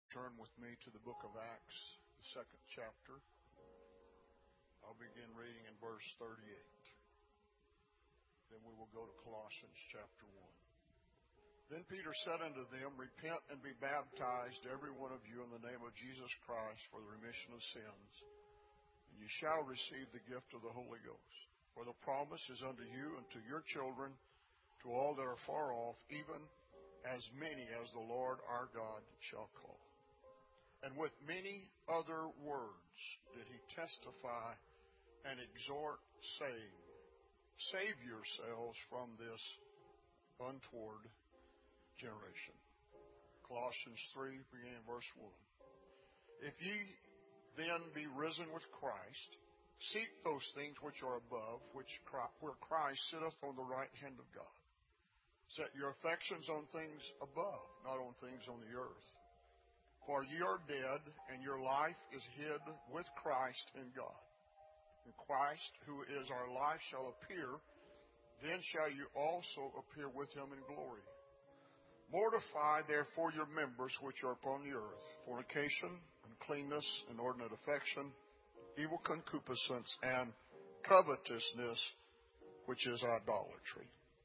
Turn with me to the book of Acts, the second chapter. I'll begin reading in verse 38. Then we will go to Colossians chapter 1. Then Peter said unto them, Repent and be baptized, every one of you, in the name of Jesus Christ for the remission of sins, and ye shall receive the gift of the Holy Ghost. For the promise is unto you and to your children, to all that are far off, even as many as the Lord our God shall call. And with many other words did he testify and exhort, saying, Save yourselves from this untoward generation. Colossians 3, beginning verse 1. If ye then be risen with Christ, seek those things which are above, where Christ sitteth on the right hand of God. Set your affections on things above, not on things on the earth. For ye are dead, and your life is hid with Christ in God. And Christ, who is our life, shall appear. Then shall you also appear with him in glory. Mortify therefore your members which are upon the earth, fornication, uncleanness, inordinate affection, evil concupiscence, and covetousness, which is idolatry.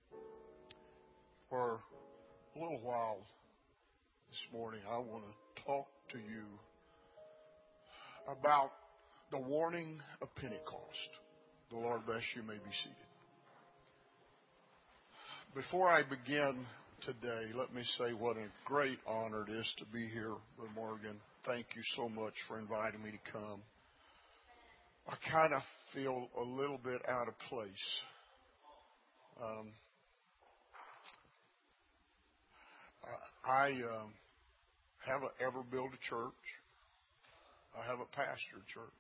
For a little while this morning, I want to talk to you about the warning of Pentecost. The Lord bless you. May be seated. Before I begin today, let me say what a great honor it is to be here, Brother Morgan. Thank you so much for inviting me to come. I kind of feel a little bit out of place. I haven't ever built a church. I haven't pastored a church.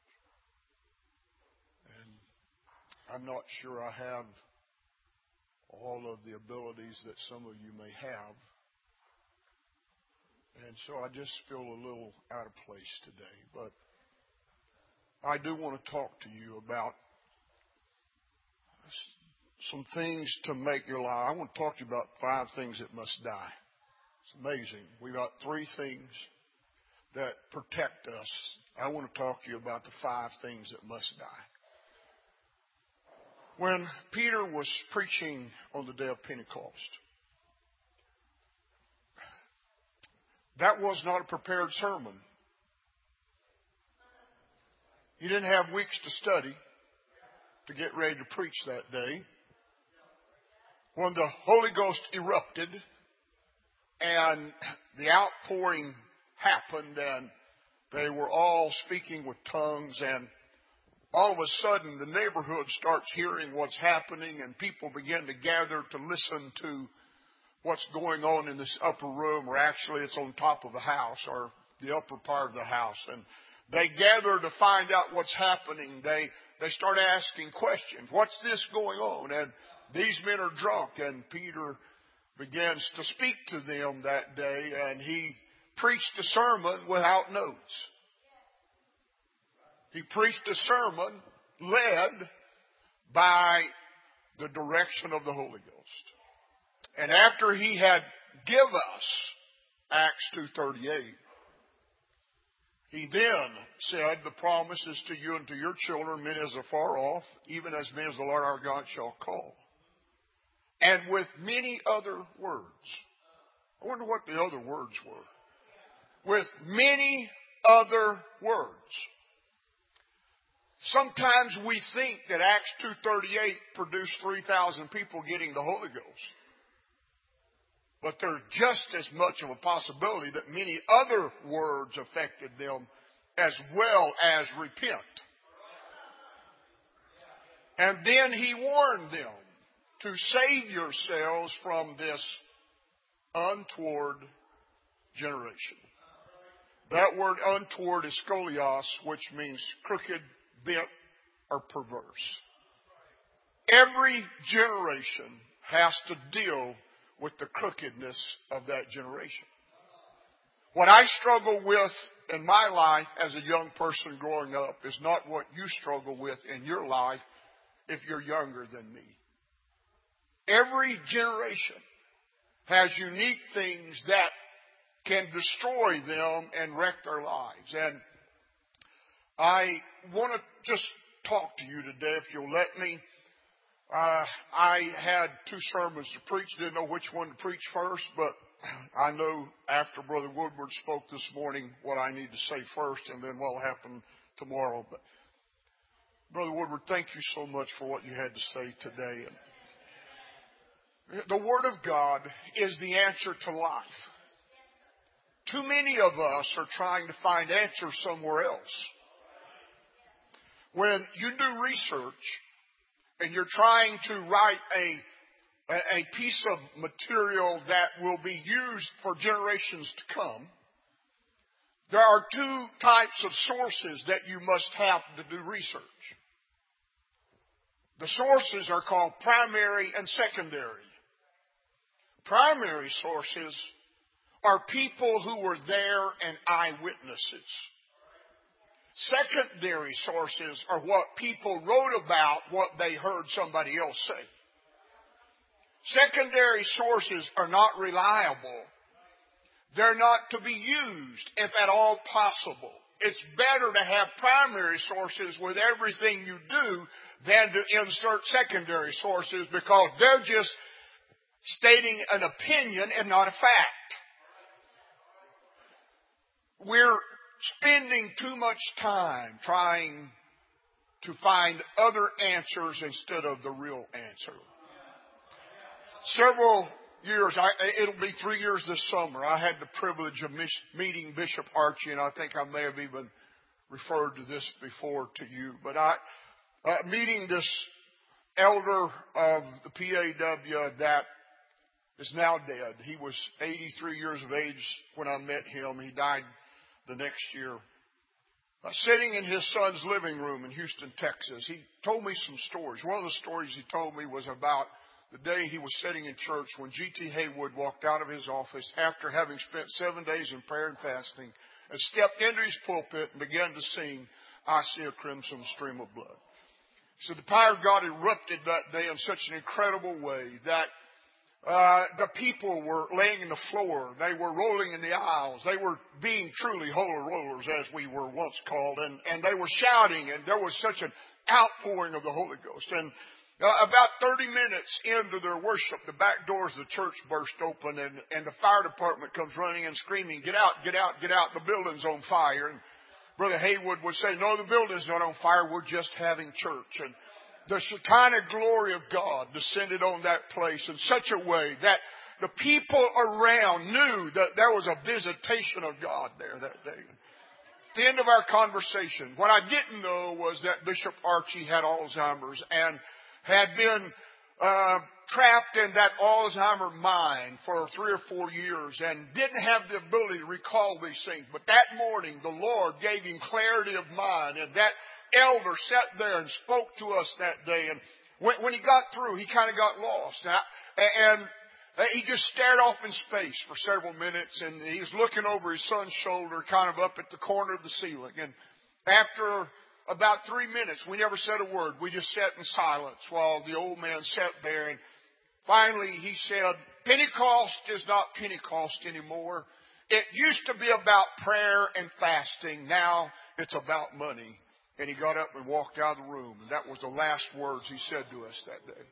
And I'm not sure I have all of the abilities that some of you may have. And so I just feel a little out of place today. But I do want to talk to you about some things to make your life. I want to talk to you about 5 things that must die. It's amazing. We've got 3 things that protect us. I want to talk to you about the 5 things that must die. When Peter was preaching on the day of Pentecost, that was not a prepared sermon. He didn't have weeks to study to get ready to preach that day. When the Holy Ghost erupted and the outpouring happened and they were all speaking with tongues, and all of a sudden the neighborhood starts hearing what's happening, and people begin to gather to listen to what's going on in this upper room, or actually it's on top of the house or the upper part of the house. And they gather to find out what's happening. They start asking questions. What's this going on? And these men are drunk. And Peter begins to speak to them that day, and he preached a sermon without notes. He preached a sermon led by the direction of the Holy Ghost. And after he had give us Acts 2:38, he then said, The promise is to you and to your children, many as are far off, even as many as the Lord our God shall call. And with many other words. I wonder what the other words were. With many other words. Sometimes we think that Acts 2:38 produced 3,000 people getting the Holy Ghost. But there's just as much of a possibility that many other words affected them as well as repent. And then he warned them to save yourselves from this untoward generation. That word untoward is skolios, which means crooked, bent, or perverse. Every generation has to deal with the crookedness of that generation. What I struggle with in my life as a young person growing up is not what you struggle with in your life if you're younger than me. Every generation has unique things that can destroy them and wreck their lives. And I want to just talk to you today, if you'll let me. I had two sermons to preach, didn't know which one to preach first, but I know after Brother Woodward spoke this morning what I need to say first and then what will happen tomorrow. But Brother Woodward, thank you so much for what you had to say today. The Word of God is the answer to life. Too many of us are trying to find answers somewhere else. When you do research and you're trying to write a piece of material that will be used for generations to come, there are two types of sources that you must have to do research. The sources are called primary and secondary. Primary sources are people who were there and eyewitnesses. Secondary sources are what people wrote about what they heard somebody else say. Secondary sources are not reliable. They're not to be used, if at all possible. It's better to have primary sources with everything you do than to insert secondary sources, because they're just stating an opinion and not a fact. We're spending too much time trying to find other answers instead of the real answer. Several years, it'll be 3 years this summer, I had the privilege of meeting Bishop Archie, and I think I may have even referred to this before to you. But meeting this elder of the PAW that is now dead. He was 83 years of age when I met him. He died the next year. Sitting in his son's living room in Houston, Texas, he told me some stories. One of the stories he told me was about the day he was sitting in church when G.T. Haywood walked out of his office after having spent 7 days in prayer and fasting and stepped into his pulpit and began to sing, "I See a Crimson Stream of Blood." He said the power of God erupted that day in such an incredible way that the people were laying in the floor. They were rolling in the aisles. They were being truly holy rollers, as we were once called. And they were shouting, and there was such an outpouring of the Holy Ghost. And about 30 minutes into their worship, the back doors of the church burst open, and the fire department comes running and screaming, "Get out, get out, get out, the building's on fire." And Brother Haywood would say, "No, the building's not on fire, we're just having church." And the Shekinah glory of God descended on that place in such a way that the people around knew that there was a visitation of God there that day. At the end of our conversation, what I didn't know was that Bishop Archie had Alzheimer's and had been trapped in that Alzheimer mind for 3 or 4 years and didn't have the ability to recall these things. But that morning, the Lord gave him clarity of mind, and that elder sat there and spoke to us that day. And when he got through, he kind of got lost. And he just stared off in space for several minutes, and he was looking over his son's shoulder, kind of up at the corner of the ceiling. And after about 3 minutes, we never said a word. We just sat in silence while the old man sat there. And finally he said, "Pentecost is not Pentecost anymore. It used to be about prayer and fasting. Now it's about money." And he got up and walked out of the room. And that was the last words he said to us that day.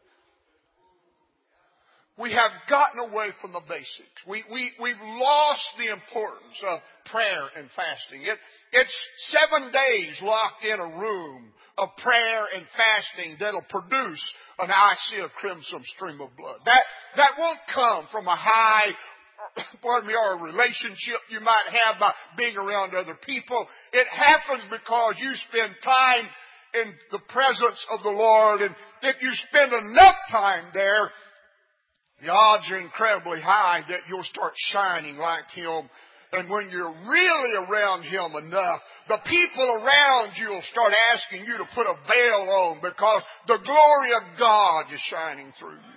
We have gotten away from the basics. We've lost the importance of prayer and fasting. It's 7 days locked in a room of prayer and fasting that'll produce an "I See a Crimson Stream of Blood." That won't come from a high, or a relationship you might have by being around other people. It happens because you spend time in the presence of the Lord, and if you spend enough time there, the odds are incredibly high that you'll start shining like Him. And when you're really around Him enough, the people around you will start asking you to put a veil on, because the glory of God is shining through you.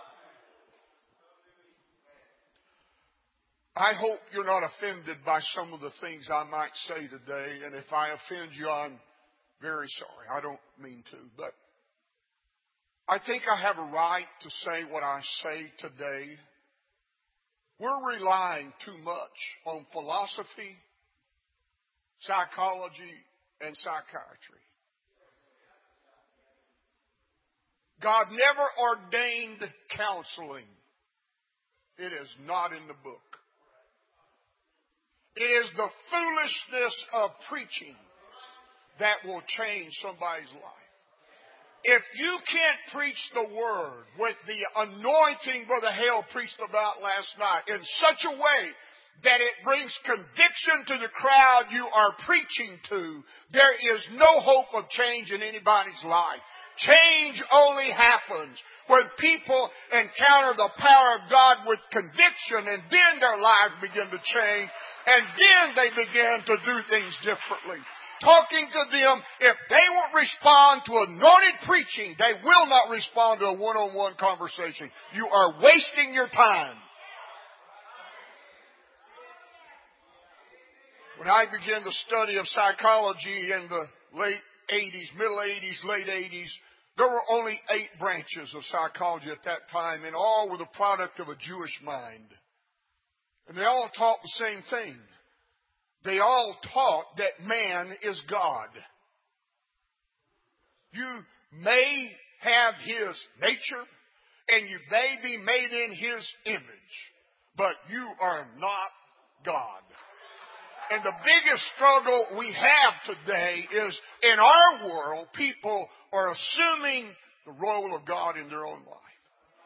I hope you're not offended by some of the things I might say today. And if I offend you, I'm very sorry. I don't mean to. But I think I have a right to say what I say today We're relying too much on philosophy, psychology, and psychiatry. God never ordained counseling. It is not in the book. It is the foolishness of preaching that will change somebody's life. If you can't preach the Word with the anointing Brother Hale preached about last night in such a way that it brings conviction to the crowd you are preaching to, there is no hope of change in anybody's life. Change only happens when people encounter the power of God with conviction, and then their lives begin to change, and then they begin to do things differently. Talking to them, if they won't respond to anointed preaching, they will not respond to a one-on-one conversation. You are wasting your time. When I began the study of psychology in the late 80s, middle 80s, late 80s, there were only 8 branches of psychology at that time, and all were the product of a Jewish mind. And they all taught the same thing. They all taught that man is God. You may have His nature, and you may be made in His image, but you are not God. And the biggest struggle we have today is in our world, people are assuming the role of God in their own life.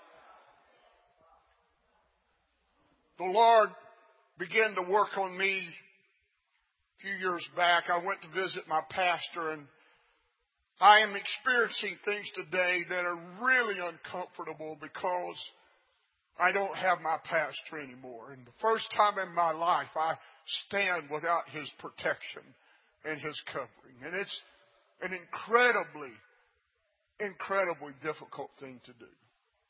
The Lord began to work on me a few years back. I went to visit my pastor, and I am experiencing things today that are really uncomfortable because I don't have my pastor anymore. And the first time in my life, I stand without his protection and his covering. And it's an incredibly difficult thing to do.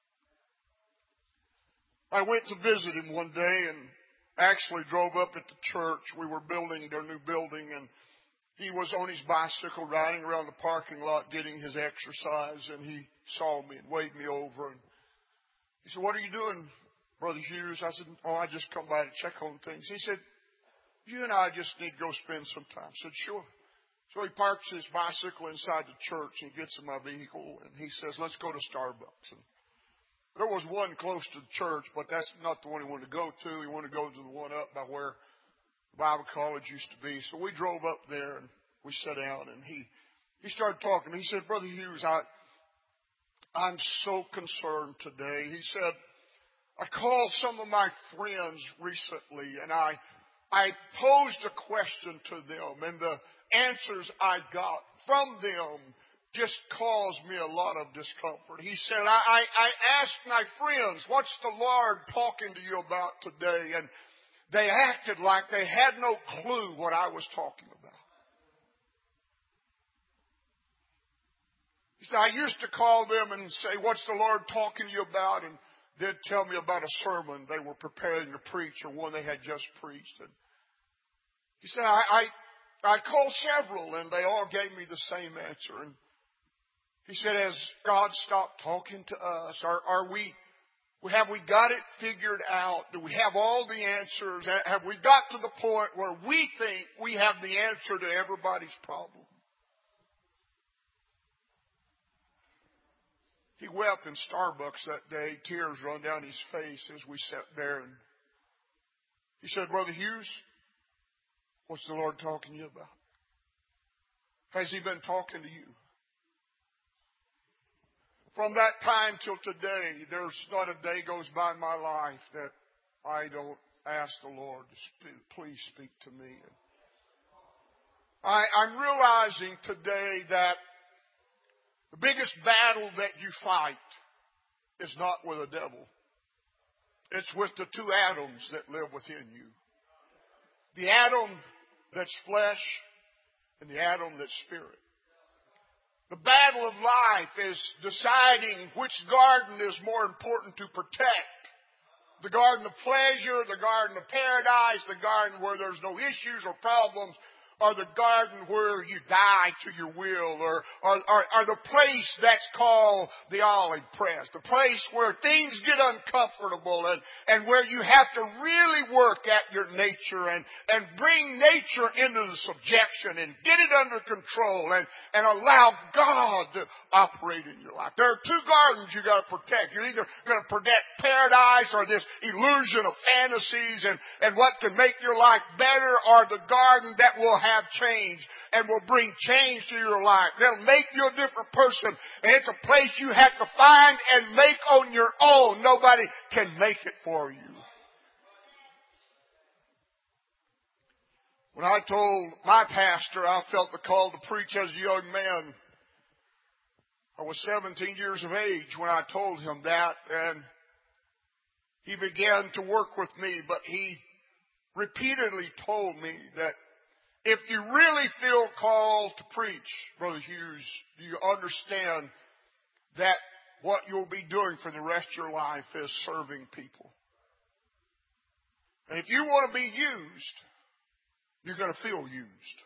I went to visit him one day and actually drove up at the church. We were building their new building, and he was on his bicycle riding around the parking lot getting his exercise, and he saw me and waved me over. And he said, "What are you doing, Brother Hughes?" I said, "Oh, I just come by to check on things." He said, "You and I just need to go spend some time." I said, "Sure." So he parks his bicycle inside the church and gets in my vehicle, and he says, "Let's go to Starbucks." And there was one close to the church, but that's not the one he wanted to go to. He wanted to go to the one up by where Bible college used to be. So we drove up there and we sat down, and he started talking. He said, "Brother Hughes, I'm so concerned today." He said, "I called some of my friends recently, and I posed a question to them, and the answers I got from them just caused me a lot of discomfort." He said, I asked my friends, "What's the Lord talking to you about today?" And they acted like they had no clue what I was talking about. He said, "I used to call them and say, 'What's the Lord talking to you about?' And they'd tell me about a sermon they were preparing to preach or one they had just preached." And he said, I called several, and they all gave me the same answer. And he said, "Has God stopped talking to us? Have we got it figured out? Do we have all the answers? Have we got to the point where we think we have the answer to everybody's problem?" He wept in Starbucks that day. Tears run down his face as we sat there. And he said, "Brother Hughes, what's the Lord talking to you about? Has He been talking to you?" From that time till today, there's not a day goes by in my life that I don't ask the Lord to please speak to me. I'm realizing today that the biggest battle that you fight is not with the devil. It's with the two Adams that live within you. The Adam that's flesh and the Adam that's spirit. The battle of life is deciding which garden is more important to protect. The garden of pleasure, the garden of paradise, the garden where there's no issues or problems, or the garden where you die to your will, or the place that's called the olive press, the place where things get uncomfortable and where you have to really work at your nature and bring nature into the subjection and get it under control and allow God to operate in your life. There are two gardens you got to protect. You're either going to protect paradise or this illusion of fantasies and what can make your life better, or the garden that will have change and will bring change to your life. They'll make you a different person, and it's a place you have to find and make on your own. Nobody can make it for you. When I told my pastor I felt the call to preach as a young man, I was 17 years of age when I told him that, and he began to work with me, but he repeatedly told me that if you really feel called to preach, Brother Hughes, do you understand that what you'll be doing for the rest of your life is serving people? And if you want to be used, you're going to feel used.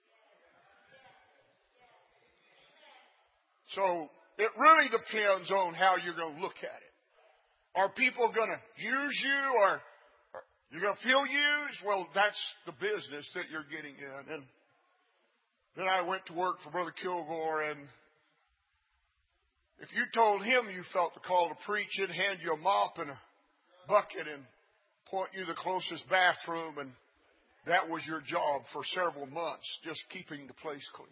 So it really depends on how you're going to look at it. Are people going to use you, or you're going to feel used? Well, that's the business that you're getting in. And then I went to work for Brother Kilgore, and if you told him you felt the call to preach, he'd hand you a mop and a bucket and point you to the closest bathroom, and that was your job for several months, just keeping the place clean.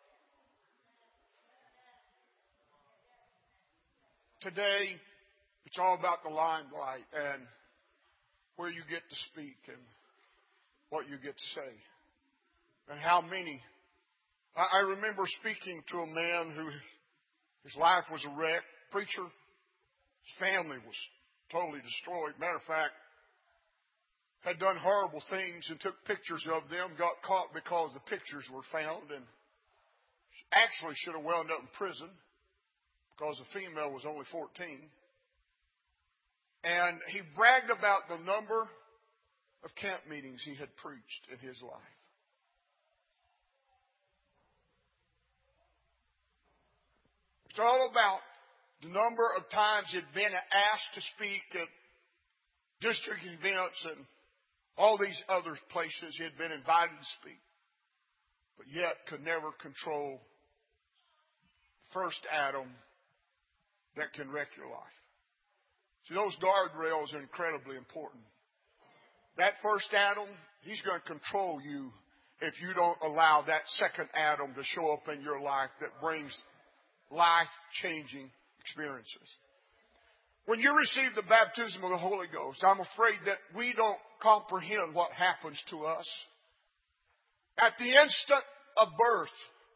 Today, it's all about the limelight and where you get to speak and what you get to say. And how many. I remember speaking to a man who his life was a wreck. Preacher. His family was totally destroyed. Matter of fact, had done horrible things and took pictures of them, got caught because the pictures were found, and actually should have wound up in prison because the female was only 14. And he bragged about the number of camp meetings he had preached in his life. It's all about the number of times he'd been asked to speak at district events and all these other places he had been invited to speak, but yet could never control the first atom that can wreck your life. See, those guardrails are incredibly important. That first atom, he's going to control you if you don't allow that second atom to show up in your life that brings life-changing experiences. When you receive the baptism of the Holy Ghost, I'm afraid that we don't comprehend what happens to us. At the instant of birth,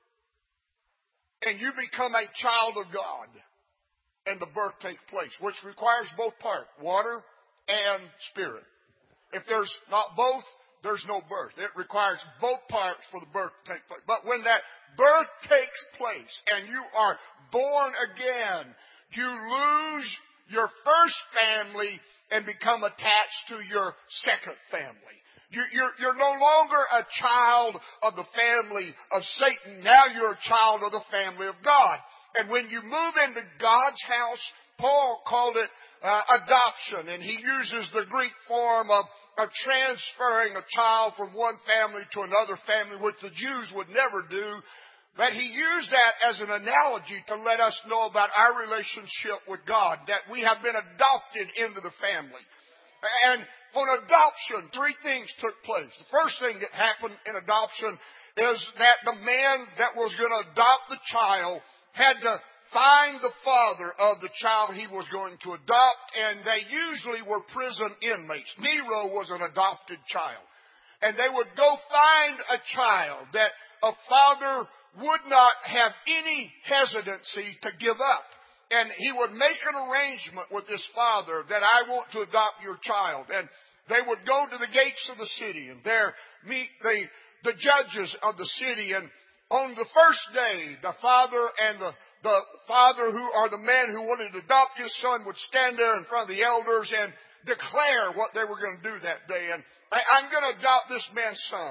and you become a child of God, and the birth takes place, which requires both parts, water and spirit. If there's not both, there's no birth. It requires both parts for the birth to take place. But when that birth takes place and you are born again, you lose your first family and become attached to your second family. You're no longer a child of the family of Satan. Now you're a child of the family of God. And when you move into God's house, Paul called it adoption. And he uses the Greek form of transferring a child from one family to another family, which the Jews would never do. But he used that as an analogy to let us know about our relationship with God, that we have been adopted into the family. And on adoption, three things took place. The first thing that happened in adoption is that the man that was going to adopt the child had to find the father of the child he was going to adopt, and they usually were prison inmates. Nero was an adopted child. And they would go find a child that a father would not have any hesitancy to give up. And he would make an arrangement with this father that I want to adopt your child. And they would go to the gates of the city and there meet the judges of the city. And on the first day, the father and the father who, or the man who wanted to adopt his son, would stand there in front of the elders and declare what they were going to do that day. And I'm going to adopt this man's son. And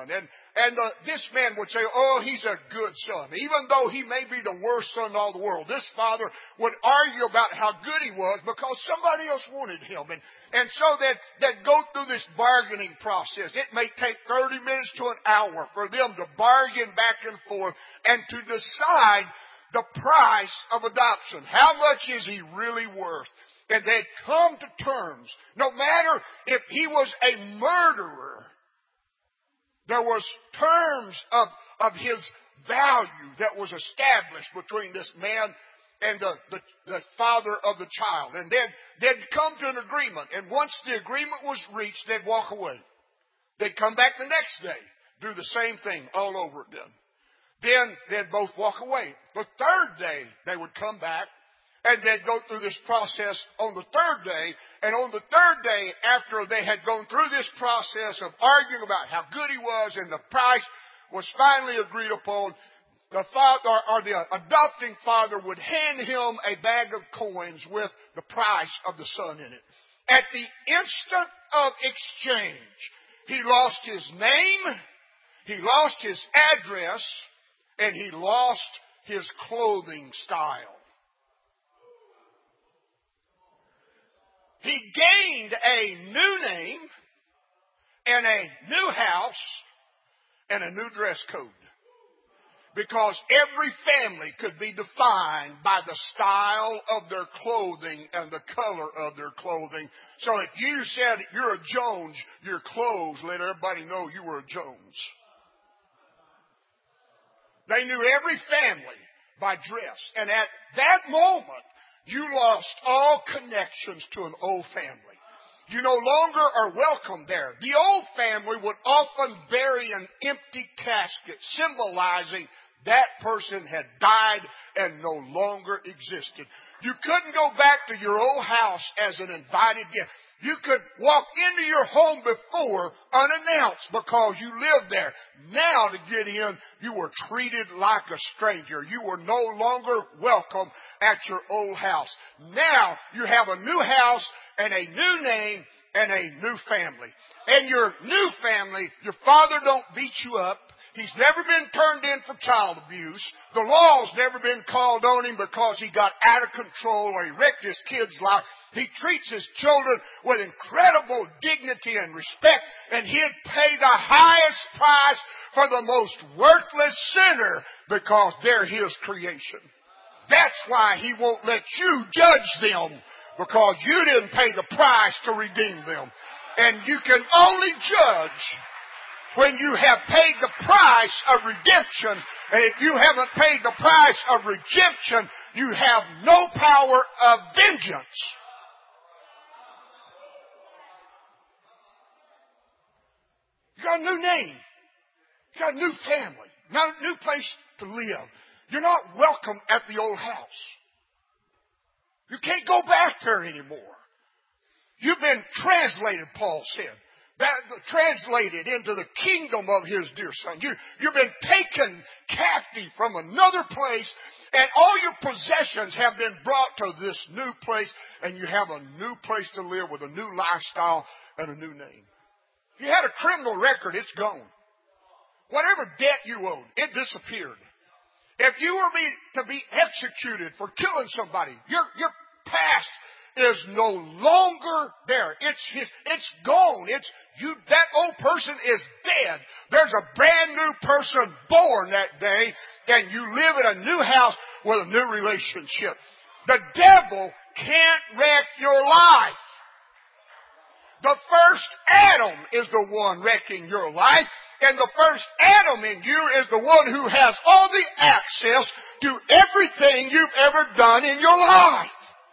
And this man would say, oh, he's a good son. Even though he may be the worst son in all the world, this father would argue about how good he was because somebody else wanted him. And so they'd go through this bargaining process. It may take 30 minutes to an hour for them to bargain back and forth and to decide the price of adoption. How much is he really worth? And they'd come to terms. No matter if he was a murderer, there was terms of his value that was established between this man and the father of the child. And then they'd come to an agreement. And once the agreement was reached, they'd walk away. They'd come back the next day, do the same thing all over again. Then they'd both walk away. The third day, they would come back. And they'd go through this process on the third day. And on the third day, after they had gone through this process of arguing about how good he was and the price was finally agreed upon, the father or the adopting father would hand him a bag of coins with the price of the son in it. At the instant of exchange, he lost his name, he lost his address, and he lost his clothing style. He gained a new name and a new house and a new dress code. Because every family could be defined by the style of their clothing and the color of their clothing. So if you said you're a Jones, your clothes let everybody know you were a Jones. They knew every family by dress. And at that moment, you lost all connections to an old family. You no longer are welcome there. The old family would often bury an empty casket, symbolizing that person had died and no longer existed. You couldn't go back to your old house as an invited guest. You could walk into your home before unannounced because you lived there. Now to get in, you were treated like a stranger. You were no longer welcome at your old house. Now you have a new house and a new name and a new family. And your new family, your father don't beat you up. He's never been turned in for child abuse. The law's never been called on him because he got out of control or he wrecked his kid's life. He treats his children with incredible dignity and respect, and he'd pay the highest price for the most worthless sinner because they're his creation. That's why he won't let you judge them, because you didn't pay the price to redeem them. And you can only judge when you have paid the price of redemption. And if you haven't paid the price of redemption, you have no power of vengeance. You got a new name. You got a new family. You got a new place to live. You're not welcome at the old house. You can't go back there anymore. You've been translated, Paul said. Translated into the kingdom of his dear son. You've been taken captive from another place, and all your possessions have been brought to this new place, and you have a new place to live with a new lifestyle and a new name. If you had a criminal record, it's gone. Whatever debt you owed, it disappeared. If you were to be executed for killing somebody, your past is no longer there. It's gone. That old person is dead. There's a brand new person born that day, and you live in a new house with a new relationship. The devil can't wreck your life. The first Adam is the one wrecking your life, and the first Adam in you is the one who has all the access to everything you've ever done in your life.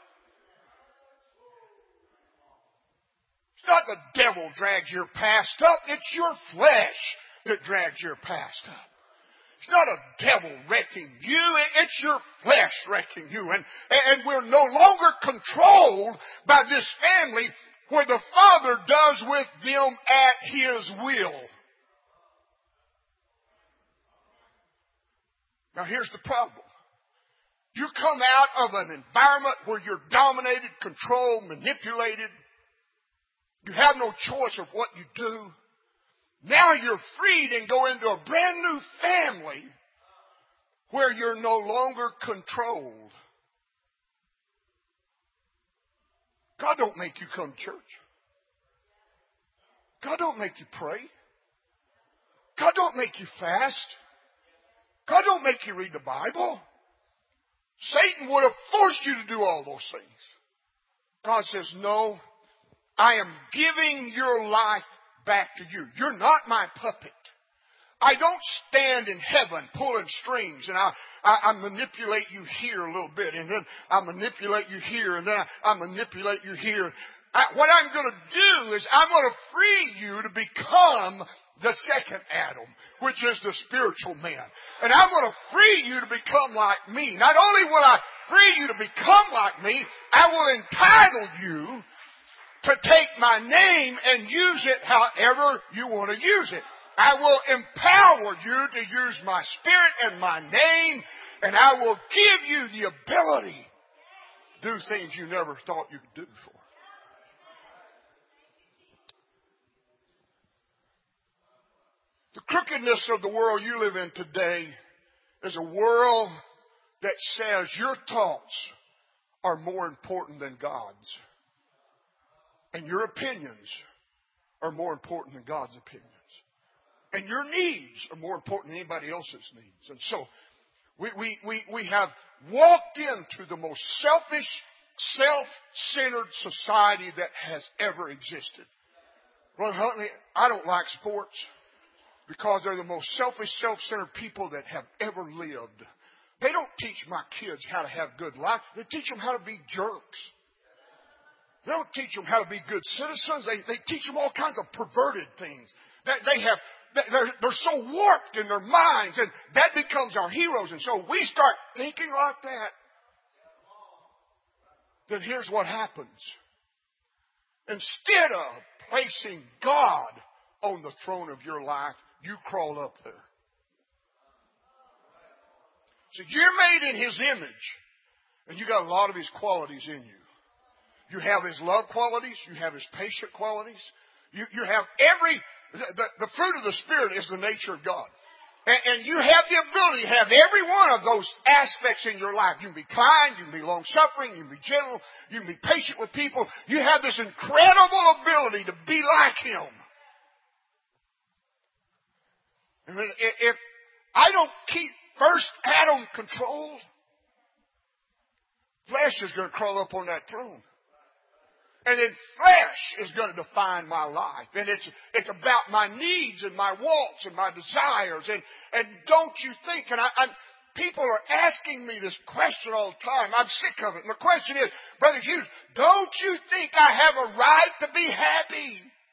It's not the devil drags your past up. It's your flesh that drags your past up. It's not a devil wrecking you. It's your flesh wrecking you. And we're no longer controlled by this family where the Father does with them at His will. Now here's the problem. You come out of an environment where you're dominated, controlled, manipulated. You have no choice of what you do. Now you're freed and go into a brand new family where you're no longer controlled. God don't make you come to church. God don't make you pray. God don't make you fast. God don't make you read the Bible. Satan would have forced you to do all those things. God says, no, I am giving your life back to you. You're not my puppet. I don't stand in heaven pulling strings and I manipulate you here a little bit and then I manipulate you here and then I manipulate you here. What I'm going to do is I'm going to free you to become the second Adam, which is the spiritual man. And I'm going to free you to become like me. Not only will I free you to become like me, I will entitle you to take my name and use it however you want to use it. I will empower you to use my spirit and my name, and I will give you the ability to do things you never thought you could do before. The crookedness of the world you live in today is a world that says your thoughts are more important than God's. And your opinions are more important than God's opinions. And your needs are more important than anybody else's needs. And so we have walked into the most selfish, self-centered society that has ever existed. Brother Huntley, I don't like sports because they're the most selfish, self-centered people that have ever lived. They don't teach my kids how to have good life. They teach them how to be jerks. They don't teach them how to be good citizens. They teach them all kinds of perverted things. They're so warped in their minds, and that becomes our heroes. And so we start thinking like that. Then here's what happens. Instead of placing God on the throne of your life, you crawl up there. So you're made in His image, and you got a lot of His qualities in you. You have His love qualities. You have His patient qualities. You have the fruit of the Spirit is the nature of God. And you have the ability to have every one of those aspects in your life. You can be kind, you can be long-suffering, you can be gentle, you can be patient with people. You have this incredible ability to be like Him. And if I don't keep first Adam controlled, flesh is going to crawl up on that throne. And then flesh is going to define my life. And it's about my needs and my wants and my desires. And don't you think, people are asking me this question all the time. I'm sick of it. And the question is, Brother Hughes, don't you think I have a right to be happy?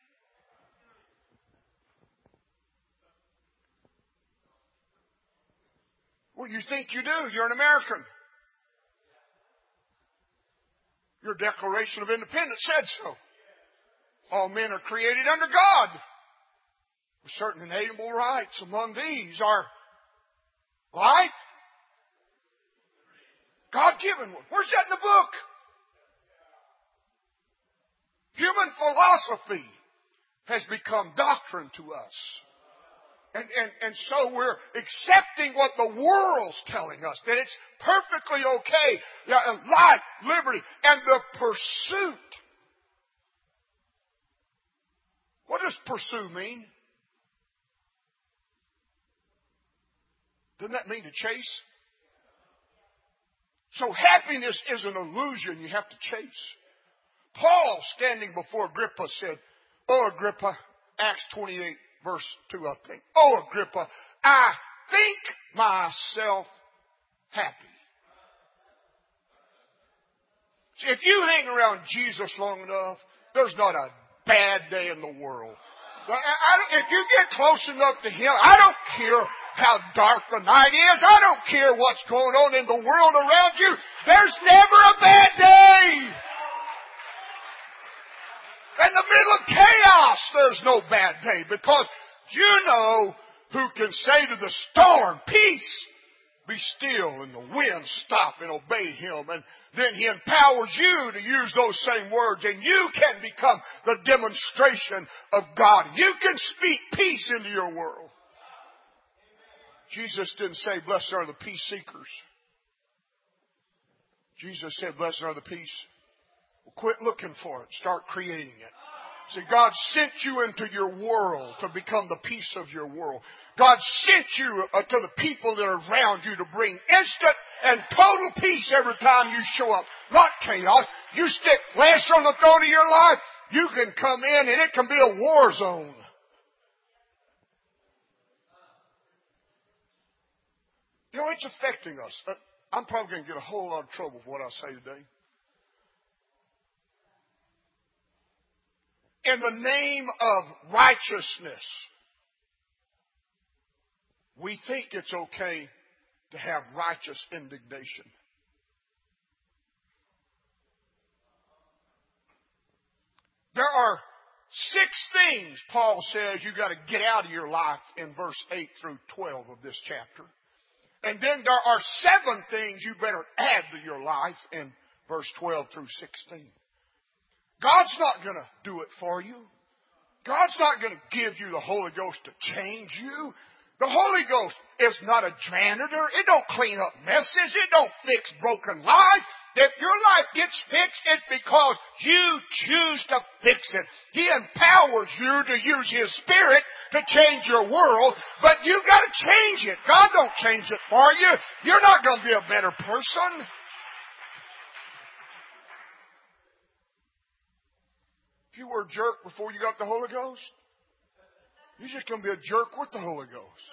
Well, you think you do. You're an American. Your Declaration of Independence said so. All men are created under God with certain inalienable rights. Among these are life, God-given. Where's that in the book? Human philosophy has become doctrine to us. And so we're accepting what the world's telling us, that it's perfectly okay. Life, liberty, and the pursuit. What does pursue mean? Doesn't that mean to chase? So happiness is an illusion you have to chase. Paul, standing before Agrippa, said, "Oh, Agrippa," Acts 28. Verse 2, I think. "Oh, Agrippa, I think myself happy." See, if you hang around Jesus long enough, there's not a bad day in the world. If you get close enough to Him, I don't care how dark the night is. I don't care what's going on in the world around you. There's never a bad day. In the middle of chaos, there's no bad day, because you know who can say to the storm, "Peace, Be still and the wind stop and obey Him. And then He empowers you to use those same words, and you can become the demonstration of God. You can speak peace into your world. Jesus didn't say, blessed are the peace seekers. Jesus said, blessed are the peace. Well, quit looking for it. Start creating it. See, God sent you into your world to become the peace of your world. God sent you to the people that are around you to bring instant and total peace every time you show up. Not chaos. You stick flesh on the throne of your life, you can come in and it can be a war zone. You know, it's affecting us. I'm probably going to get a whole lot of trouble for what I say today. In the name of righteousness, we think it's okay to have righteous indignation. There are 6 things Paul says you got to get out of your life in verse 8 through 12 of this chapter. And then there are 7 things you better add to your life in verse 12 through 16. God's not going to do it for you. God's not going to give you the Holy Ghost to change you. The Holy Ghost is not a janitor. It don't clean up messes. It don't fix broken lives. If your life gets fixed, it's because you choose to fix it. He empowers you to use His Spirit to change your world, but you've got to change it. God don't change it for you. You're not going to be a better person. If you were a jerk before you got the Holy Ghost, you're just going to be a jerk with the Holy Ghost.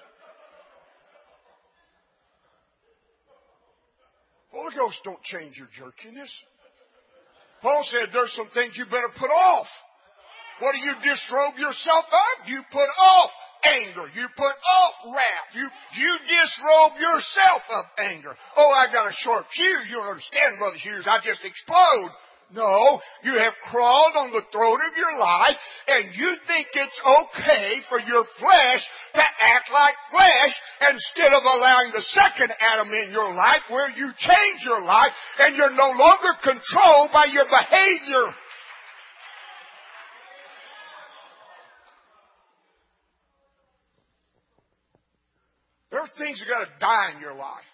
Holy Ghost don't change your jerkiness. Paul said there's some things you better put off. What do you disrobe yourself of? You put off anger. You put off wrath. You disrobe yourself of anger. Oh, I got a short fuse. You don't understand, Brother Hughes. I just explode. No, you have crawled on the throat of your life, and you think it's okay for your flesh to act like flesh instead of allowing the second Adam in your life where you change your life and you're no longer controlled by your behavior. There are things that got to die in your life.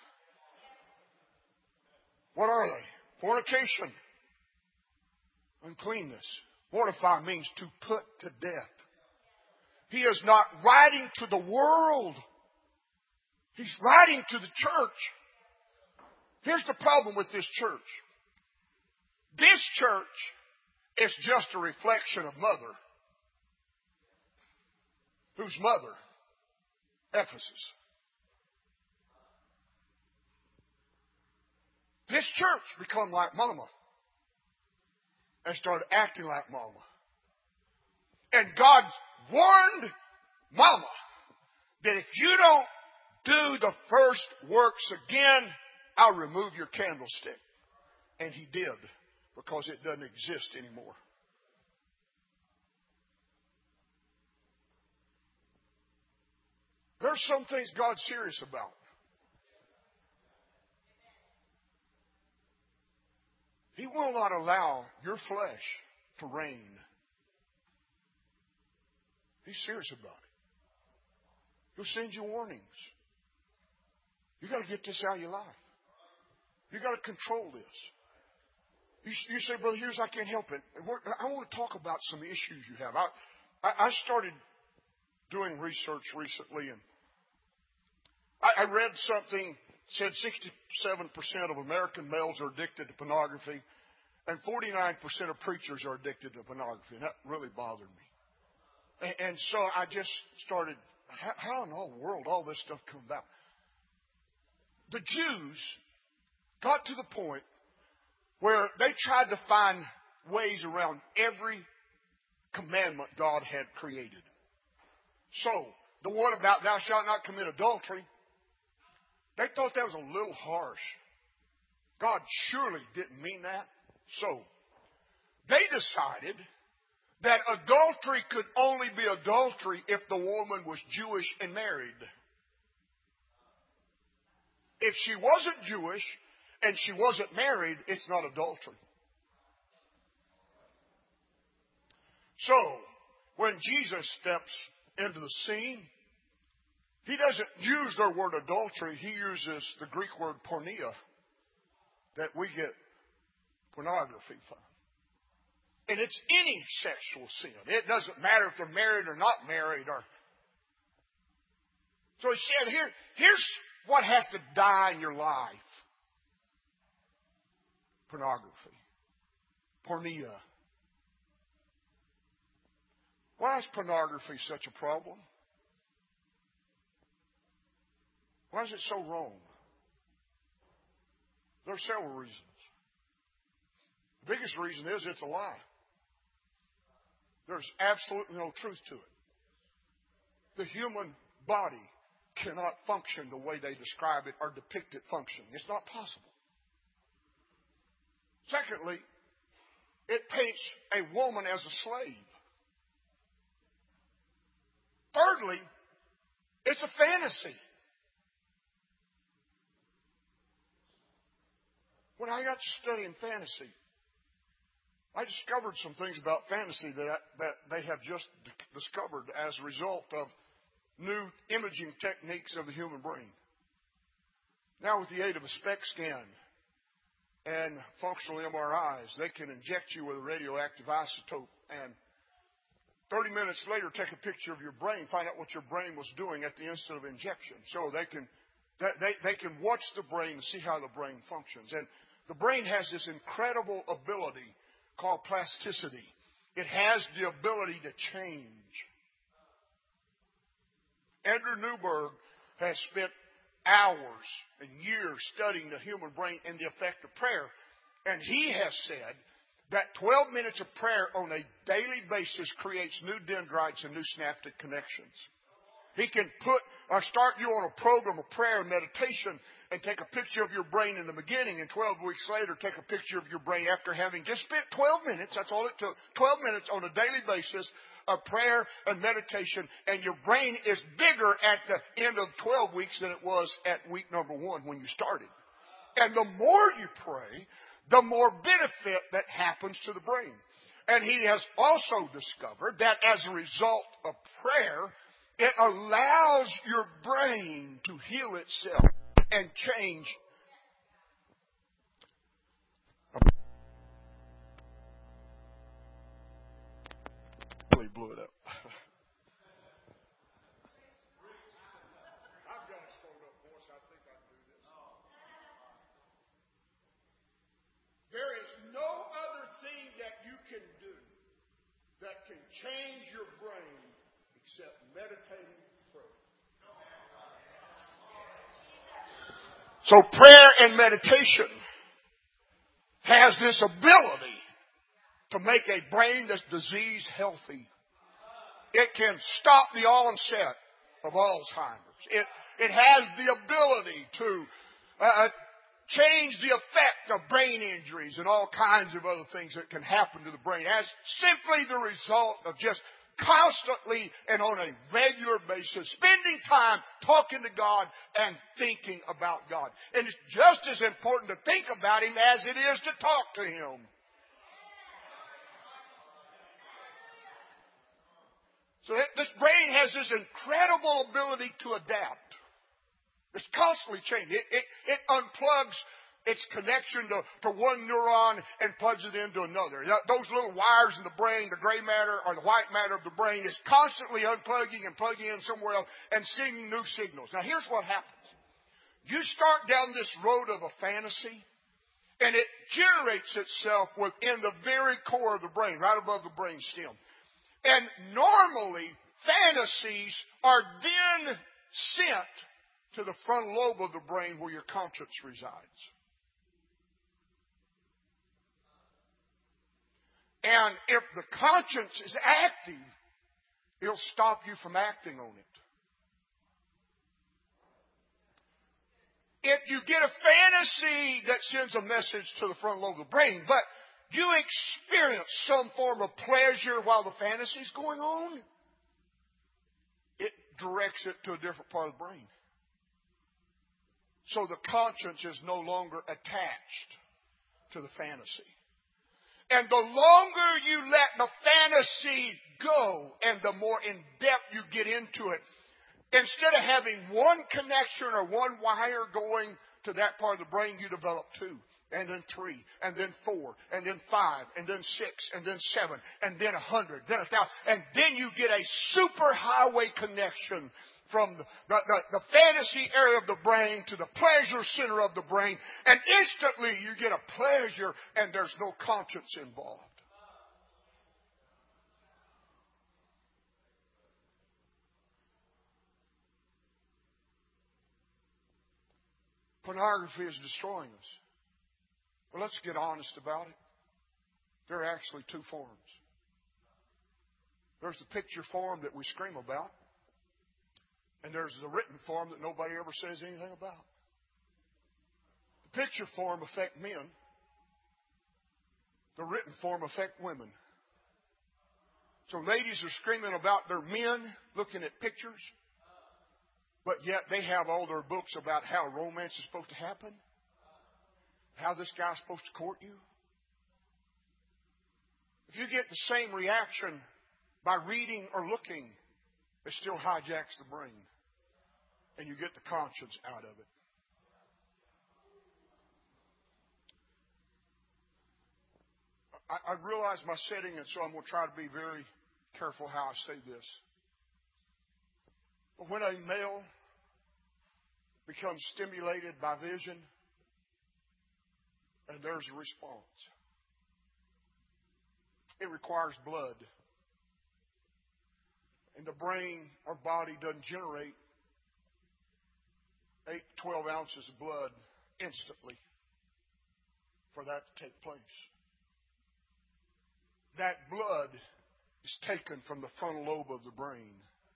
What are they? Fornication. Uncleanness. Mortify means to put to death. He is not writing to the world. He's writing to the church. Here's the problem with this church. This church is just a reflection of mother. Whose mother? Ephesus. This church become like mama. And started acting like mama. And God warned mama that if you don't do the first works again, I'll remove your candlestick. And He did, because it doesn't exist anymore. There's some things God's serious about. He will not allow your flesh to reign. He's serious about it. He'll send you warnings. You've got to get this out of your life. You've got to control this. You say, Brother Hughes, I can't help it. I want to talk about some issues you have. I started doing research recently, and I read something said 67% of American males are addicted to pornography, and 49% of preachers are addicted to pornography. And that really bothered me. And so I just started, how in all the world all this stuff come about? The Jews got to the point where they tried to find ways around every commandment God had created. So, the one about thou shalt not commit adultery, they thought that was a little harsh. God surely didn't mean that. So, they decided that adultery could only be adultery if the woman was Jewish and married. If she wasn't Jewish and she wasn't married, it's not adultery. So, when Jesus steps into the scene, He doesn't use the word adultery. He uses the Greek word porneia that we get pornography from. And it's any sexual sin. It doesn't matter if they're married or not married. So He said, here's what has to die in your life. Pornography. Porneia. Why is pornography such a problem? Why is it so wrong? There are several reasons. The biggest reason is it's a lie. There's absolutely no truth to it. The human body cannot function the way they describe it or depict it functioning. It's not possible. Secondly, it paints a woman as a slave. Thirdly, it's a fantasy. When I got studying fantasy, I discovered some things about fantasy that they have just discovered as a result of new imaging techniques of the human brain. Now, with the aid of a SPECT scan and functional MRIs, they can inject you with a radioactive isotope and 30 minutes later take a picture of your brain, find out what your brain was doing at the instant of injection. So they can watch the brain and see how the brain functions. And the brain has this incredible ability called plasticity. It has the ability to change. Andrew Newberg has spent hours and years studying the human brain and the effect of prayer. And he has said that 12 minutes of prayer on a daily basis creates new dendrites and new synaptic connections. He can start you on a program of prayer and meditation and take a picture of your brain in the beginning, and 12 weeks later take a picture of your brain after having just spent 12 minutes, that's all it took, 12 minutes on a daily basis of prayer and meditation, and your brain is bigger at the end of 12 weeks than it was at week number 1 when you started. And the more you pray, the more benefit that happens to the brain. And he has also discovered that as a result of prayer, it allows your brain to heal itself and change. Really blew it up. I've got a slowed up voice. I think I can do this. There is no other thing that you can do that can change your brain except meditating prayer. So prayer and meditation has this ability to make a brain that's disease healthy. It can stop the onset of Alzheimer's. It has the ability to change the effect of brain injuries and all kinds of other things that can happen to the brain as simply the result of just constantly and on a regular basis spending time talking to God and thinking about God. And it's just as important to think about Him as it is to talk to Him. So this brain has this incredible ability to adapt. It's constantly changing. It unplugs its connection to one neuron and plugs it into another. Those little wires in the brain, the gray matter or the white matter of the brain, is constantly unplugging and plugging in somewhere else and sending new signals. Now here's what happens. You start down this road of a fantasy, and it generates itself within the very core of the brain, right above the brain stem. And normally, fantasies are then sent to the frontal lobe of the brain where your conscience resides. And if the conscience is active, it'll stop you from acting on it. If you get a fantasy that sends a message to the frontal lobe of the brain, but you experience some form of pleasure while the fantasy is going on, it directs it to a different part of the brain. So the conscience is no longer attached to the fantasy. And the longer you let the fantasy go and the more in depth you get into it, instead of having one connection or one wire going to that part of the brain, you develop two, and then three, and then four, and then five, and then six, and then seven, and then 100, then 1,000. And then you get a superhighway connection from the fantasy area of the brain to the pleasure center of the brain. And instantly you get a pleasure and there's no conscience involved. Pornography is destroying us. Well, let's get honest about it. There are actually two forms. There's the picture form that we scream about. And there's the written form that nobody ever says anything about. The picture form affects men. The written form affects women. So ladies are screaming about their men looking at pictures, but yet they have all their books about how romance is supposed to happen, how this guy's supposed to court you. If you get the same reaction by reading or looking, it still hijacks the brain. And you get the conscience out of it. I realize my setting, and so I'm going to try to be very careful how I say this. But when a male becomes stimulated by vision, and there's a response, it requires blood. And the brain or body doesn't generate 8 to 12 ounces of blood instantly for that to take place. That blood is taken from the frontal lobe of the brain.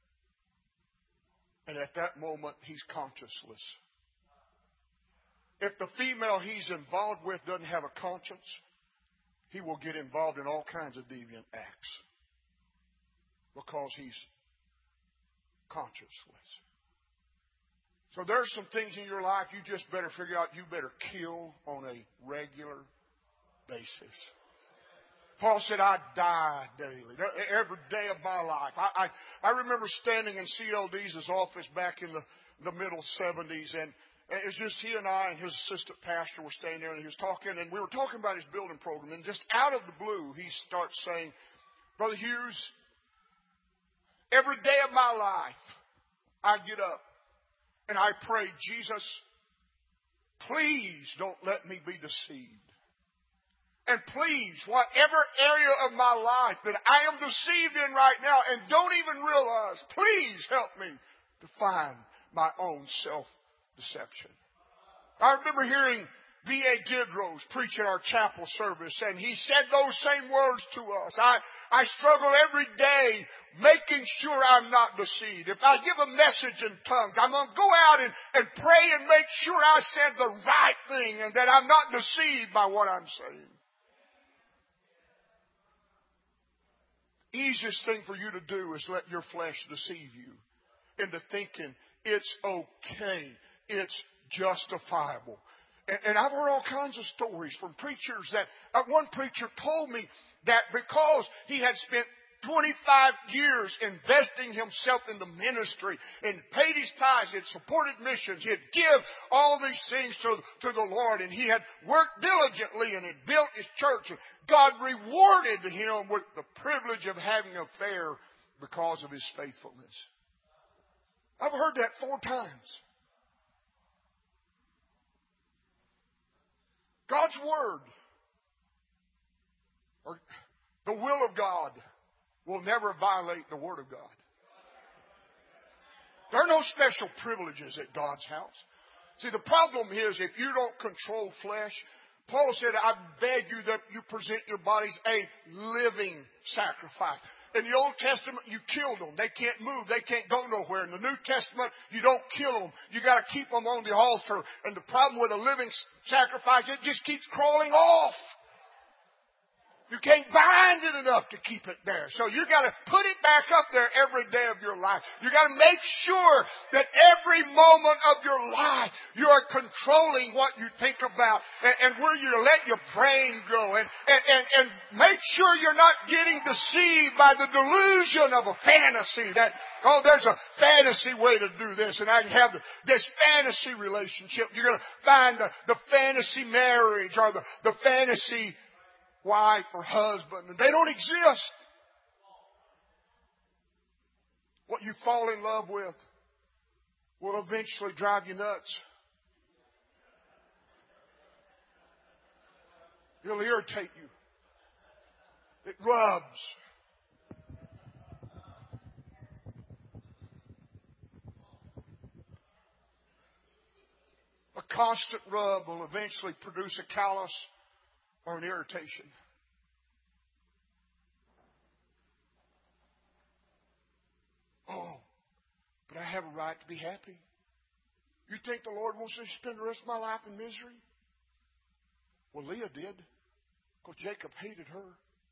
And at that moment, he's conscienceless. If the female he's involved with doesn't have a conscience, he will get involved in all kinds of deviant acts because he's conscienceless. So there's some things in your life you just better figure out you better kill on a regular basis. Paul said, I die daily, every day of my life. I remember standing in CLD's office back in the middle 70s, and it was just he and I and his assistant pastor were standing there, and he was talking, and we were talking about his building program, and just out of the blue, he starts saying, Brother Hughes, every day of my life, I get up and I pray, Jesus, please don't let me be deceived. And please, whatever area of my life that I am deceived in right now and don't even realize, please help me to find my own self-deception. I remember hearing B.A. Gidros preach at our chapel service, and he said those same words to us. I struggle every day making sure I'm not deceived. If I give a message in tongues, I'm going to go out and pray and make sure I said the right thing and that I'm not deceived by what I'm saying. Easiest thing for you to do is let your flesh deceive you into thinking it's okay, it's justifiable. And I've heard all kinds of stories from preachers that one preacher told me that because he had spent 25 years investing himself in the ministry and paid his tithes, he had supported missions, he had give all these things to the Lord, and he had worked diligently and had built his church. And God rewarded him with the privilege of having an affair because of his faithfulness. I've heard that 4 times. God's Word, or the will of God, will never violate the Word of God. There are no special privileges at God's house. See, the problem is if you don't control flesh, Paul said, I beg you that you present your bodies a living sacrifice. In the Old Testament, you killed them. They can't move. They can't go nowhere. In the New Testament, you don't kill them. You got to keep them on the altar. And the problem with a living sacrifice, it just keeps crawling off. You can't bind it enough to keep it there. So you got to put it back up there every day of your life. You got to make sure that every moment of your life you are controlling what you think about and where you let your brain go. And make sure you're not getting deceived by the delusion of a fantasy that, oh, there's a fantasy way to do this, and I can have this fantasy relationship. You're going to find the fantasy marriage or the fantasy wife or husband, and they don't exist. What you fall in love with will eventually drive you nuts. It'll irritate you. It rubs. A constant rub will eventually produce a callus or an irritation. Oh, but I have a right to be happy. You think the Lord wants me to spend the rest of my life in misery? Well, Leah did, because Jacob hated her.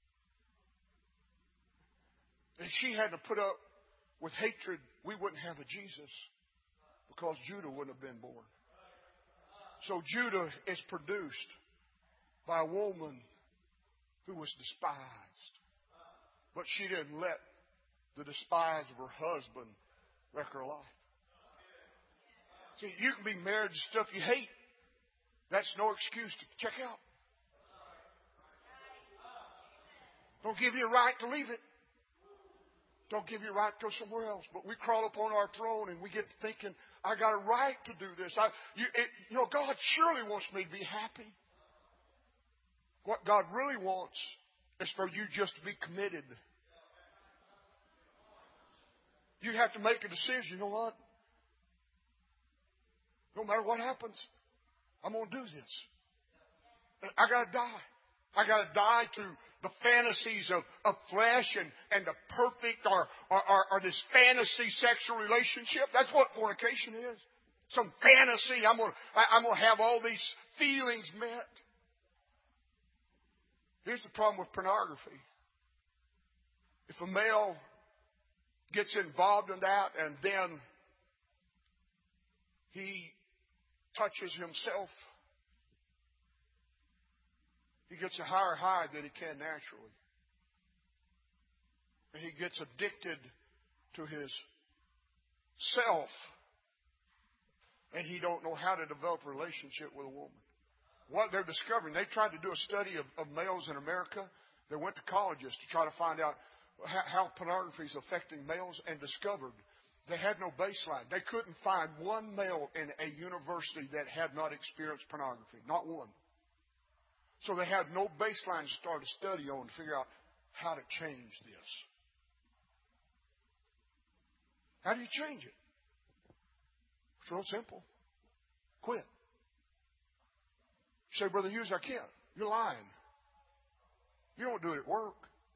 If she had to put up with hatred, we wouldn't have a Jesus, because Judah wouldn't have been born. So Judah is produced by a woman who was despised. But she didn't let the despise of her husband wreck her life. See, you can be married to stuff you hate. That's no excuse to check out. Don't give you a right to leave it. Don't give you a right to go somewhere else. But we crawl up on our throne and we get to thinking, I got a right to do this. God surely wants me to be happy. What God really wants is for you just to be committed. You have to make a decision. You know what? No matter what happens, I'm going to do this. I got to die. I got to die to the fantasies of flesh and the perfect or this fantasy sexual relationship. That's what fornication is. Some fantasy. I'm going to have all these feelings met. Here's the problem with pornography. If a male gets involved in that and then he touches himself, he gets a higher high than he can naturally. And he gets addicted to his self, and he don't know how to develop a relationship with a woman. What they're discovering, they tried to do a study of males in America. They went to colleges to try to find out how pornography is affecting males, and discovered they had no baseline. They couldn't find one male in a university that had not experienced pornography. Not one. So they had no baseline to start a study on to figure out how to change this. How do you change it? It's real simple. Quit. You say, Brother Hughes, I can't. You're lying. You don't do it at work.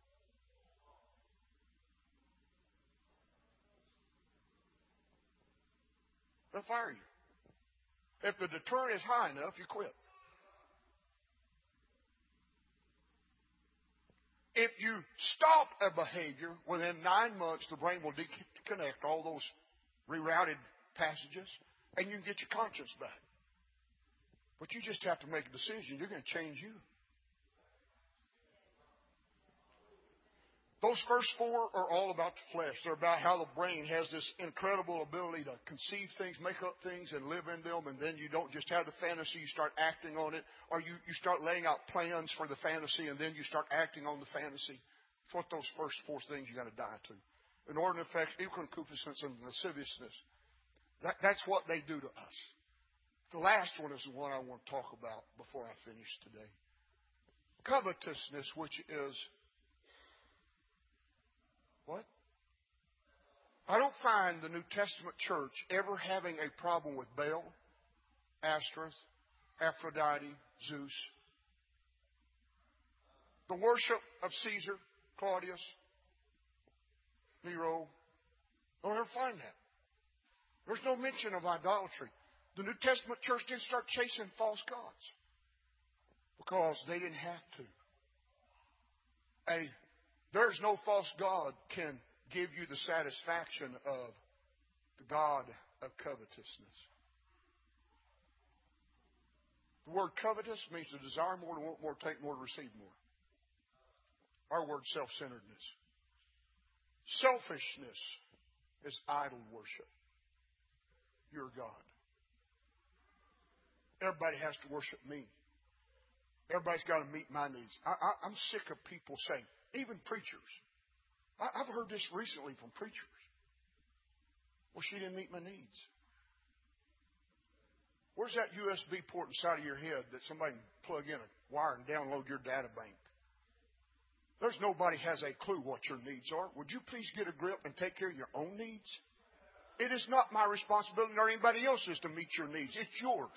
They'll fire you. If the deterrent is high enough, you quit. If you stop a behavior, within 9 months, the brain will disconnect all those rerouted passages, and you can get your conscience back. But you just have to make a decision. You're going to change you. Those first 4 are all about the flesh. They're about how the brain has this incredible ability to conceive things, make up things, and live in them. And then you don't just have the fantasy, you start acting on it. Or you start laying out plans for the fantasy, and then you start acting on the fantasy. It's what those first 4 things you got to die to. Inordinate affection, equal concupiscence, and lasciviousness. That's what they do to us. The last one is the one I want to talk about before I finish today. Covetousness, which is what? I don't find the New Testament church ever having a problem with Baal, Ashtoreth, Aphrodite, Zeus. The worship of Caesar, Claudius, Nero. I don't ever find that. There's no mention of idolatry. The New Testament church didn't start chasing false gods because they didn't have to. There's no false god can give you the satisfaction of the god of covetousness. The word covetous means to desire more, to want more, take more, to receive more. Our word self-centeredness. Selfishness is idol worship. You're God. Everybody has to worship me. Everybody's got to meet my needs. I'm sick of people saying, even preachers. I've heard this recently from preachers. Well, she didn't meet my needs. Where's that USB port inside of your head that somebody can plug in a wire and download your data bank? There's nobody has a clue what your needs are. Would you please get a grip and take care of your own needs? It is not my responsibility nor anybody else's to meet your needs. It's yours.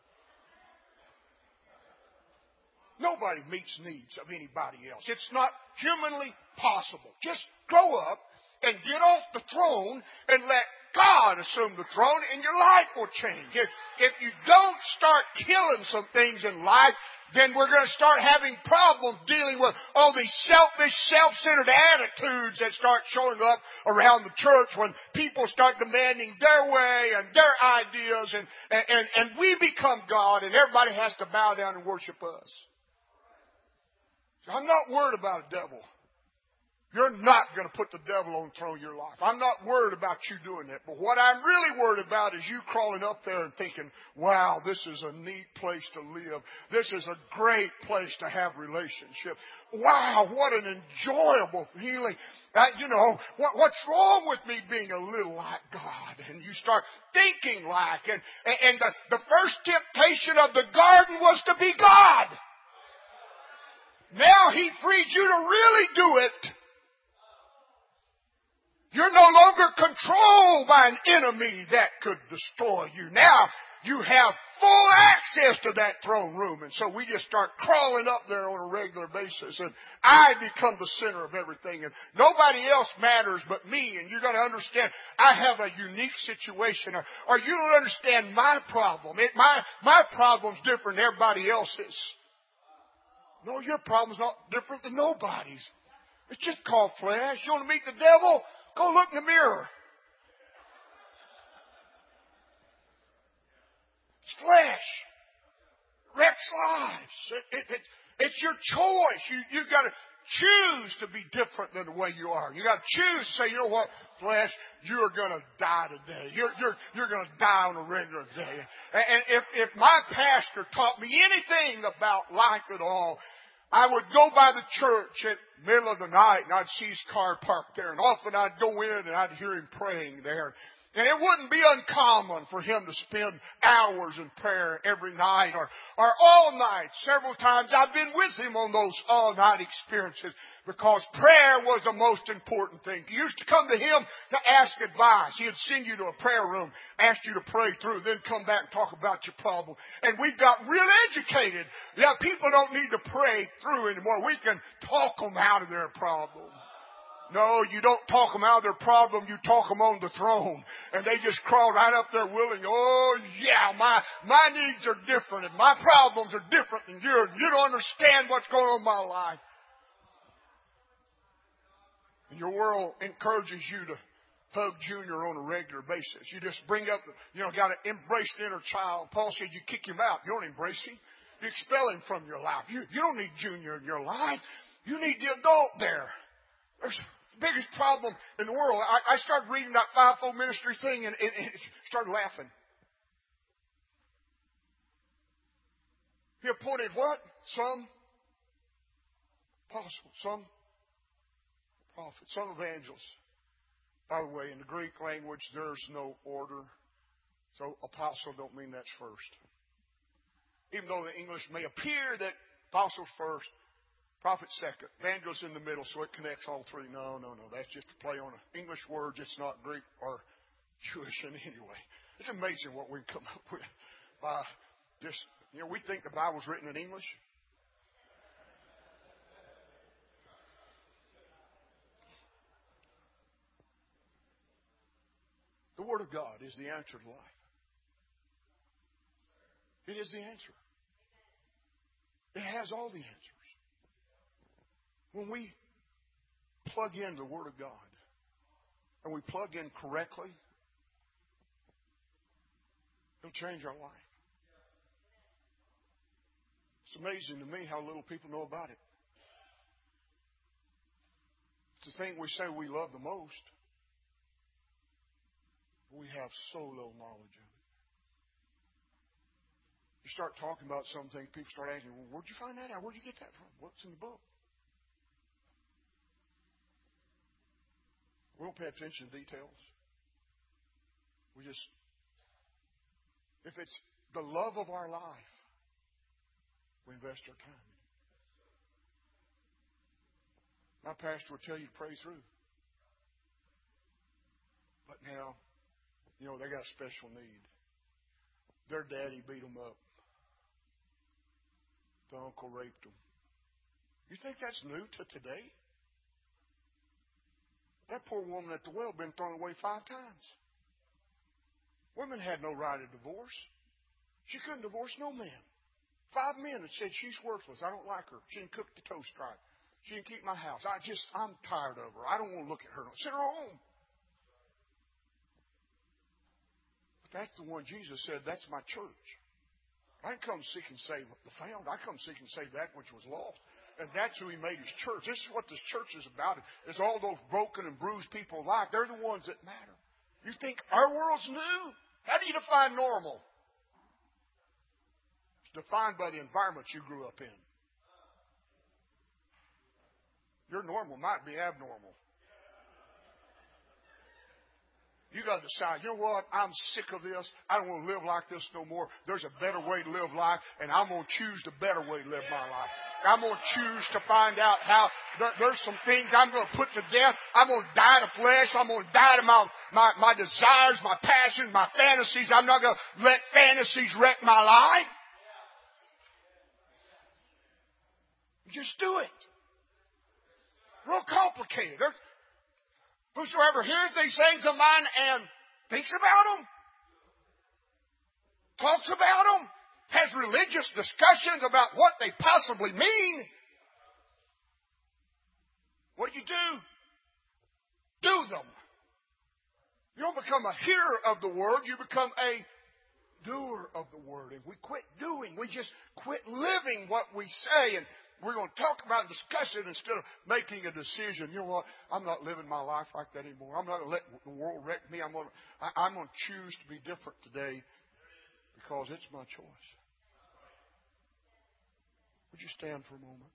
Nobody meets needs of anybody else. It's not humanly possible. Just grow up and get off the throne and let God assume the throne and your life will change. If you don't start killing some things in life, then we're going to start having problems dealing with all these selfish, self-centered attitudes that start showing up around the church when people start demanding their way and their ideas and we become God and everybody has to bow down and worship us. So I'm not worried about a devil. You're not going to put the devil on the throne of your life. I'm not worried about you doing that. But what I'm really worried about is you crawling up there and thinking, wow, this is a neat place to live. This is a great place to have relationship. Wow, what an enjoyable feeling. What's wrong with me being a little like God? And you start thinking like. And the first temptation of the garden was to be God. Now He freed you to really do it. You're no longer controlled by an enemy that could destroy you. Now you have full access to that throne room. And so we just start crawling up there on a regular basis. And I become the center of everything. And nobody else matters but me. And you're going to understand I have a unique situation. Or you don't understand my problem. My problem's different than everybody else's. No, your problem's not different than nobody's. It's just called flesh. You want to meet the devil? Go look in the mirror. It's flesh. Wrecks lives. It's your choice. You got to choose to be different than the way you are. You got to choose to say, you know what, flesh, you are going to die today. You're going to die on a regular day. And if my pastor taught me anything about life at all, I would go by the church at middle of the night and I'd see his car parked there. And often I'd go in and I'd hear him praying there. And it wouldn't be uncommon for him to spend hours in prayer every night or all night. Several times I've been with him on those all-night experiences because prayer was the most important thing. You used to come to him to ask advice. He'd send you to a prayer room, ask you to pray through, then come back and talk about your problem. And we've got real educated. Yeah, people don't need to pray through anymore. We can talk them out of their problem. No, you don't talk them out of their problem. You talk them on the throne. And they just crawl right up there willing. Oh, yeah, my needs are different. And my problems are different than yours. You don't understand what's going on in my life. And your world encourages you to hug Junior on a regular basis. You just bring up, got to embrace the inner child. Paul said you kick him out. You don't embrace him. You expel him from your life. You don't need Junior in your life. You need the adult there. There's the biggest problem in the world. I started reading that fivefold ministry thing and started laughing. He appointed what? Some apostles, some prophets, some evangelists. By the way, in the Greek language, there's no order. So apostle don't mean that's first. Even though the English may appear that apostles first, prophet second, evangelist in the middle, so it connects all three. No. That's just a play on English words. It's not Greek or Jewish in any way. It's amazing what we come up with by just, we think the Bible's written in English. The Word of God is the answer to life. It is the answer. It has all the answers. When we plug in the Word of God and we plug in correctly, it'll change our life. It's amazing to me how little people know about it. It's the thing we say we love the most. We have so little knowledge of it. You start talking about something, people start asking, well, where'd you find that out? Where'd you get that from? What's in the book? We don't pay attention to details. We just, if it's the love of our life, we invest our time in it. My pastor will tell you to pray through. But now, they got a special need. Their daddy beat them up. The uncle raped them. You think that's new to today? That poor woman at the well had been thrown away 5 times. Women had no right of divorce. She couldn't divorce no man. 5 men had said, she's worthless. I don't like her. She didn't cook the toast right. She didn't keep my house. I'm tired of her. I don't want to look at her. Send her home. But that's the one Jesus said, that's my church. I didn't come seek and save the found. I come seek and save that which was lost. And that's who He made His church. This is what this church is about. It's all those broken and bruised people alive. They're the ones that matter. You think our world's new? How do you define normal? It's defined by the environment you grew up in. Your normal might be abnormal. You got to decide, you know what? I'm sick of this. I don't want to live like this no more. There's a better way to live life, and I'm going to choose the better way to live my life. I'm going to choose to find out how there's some things I'm going to put to death. I'm going to die to flesh. I'm going to die to my desires, my passions, my fantasies. I'm not going to let fantasies wreck my life. Just do it. Real complicated. Whosoever hears these things of mine and thinks about them, talks about them, has religious discussions about what they possibly mean, what do? Do them. You don't become a hearer of the word, you become a doer of the word. If we quit doing, we just quit living what we say, and we're going to talk about and discuss it instead of making a decision. You know what? I'm not living my life like that anymore. I'm not going to let the world wreck me. I'm going to choose to be different today because it's my choice. Would you stand for a moment?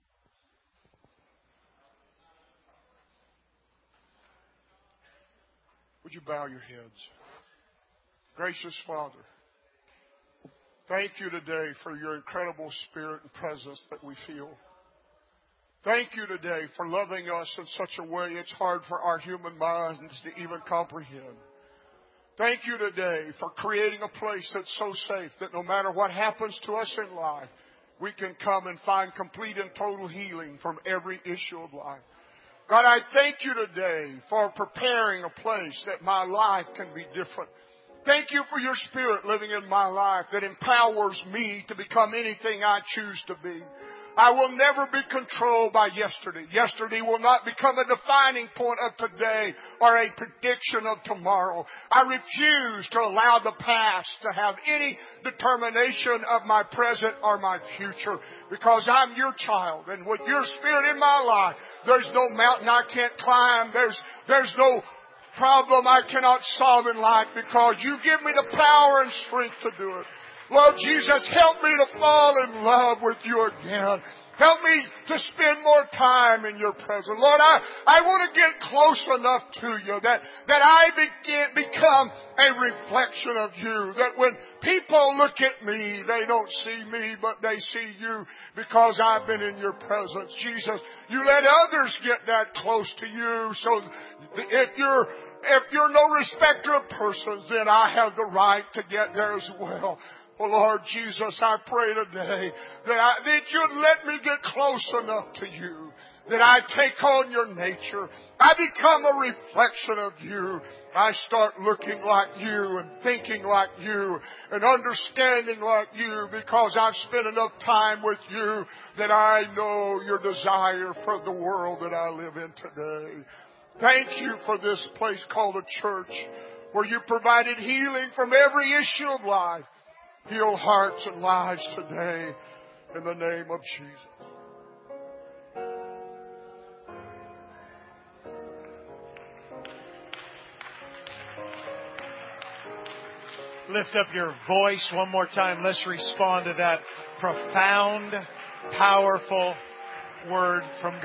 Would you bow your heads? Gracious Father, thank you today for your incredible spirit and presence that we feel. Thank you today for loving us in such a way it's hard for our human minds to even comprehend. Thank you today for creating a place that's so safe that no matter what happens to us in life, we can come and find complete and total healing from every issue of life. God, I thank you today for preparing a place that my life can be different. Thank you for your Spirit living in my life that empowers me to become anything I choose to be. I will never be controlled by yesterday. Yesterday will not become a defining point of today or a prediction of tomorrow. I refuse to allow the past to have any determination of my present or my future because I'm your child. And with your Spirit in my life, there's no mountain I can't climb. There's no problem I cannot solve in life because you give me the power and strength to do it. Lord Jesus, help me to fall in love with you again. Help me to spend more time in your presence. Lord, I want to get close enough to you that I become a reflection of you. That when people look at me, they don't see me, but they see you because I've been in your presence. Jesus, you let others get that close to you. So if you're no respecter of persons, then I have the right to get there as well. Oh, Lord Jesus, I pray today that you'd let me get close enough to you that I take on your nature. I become a reflection of you. I start looking like you and thinking like you and understanding like you because I've spent enough time with you that I know your desire for the world that I live in today. Thank you for this place called a church where you provided healing from every issue of life. Heal hearts and lives today in the name of Jesus. Lift up your voice one more time. Let's respond to that profound, powerful word from God.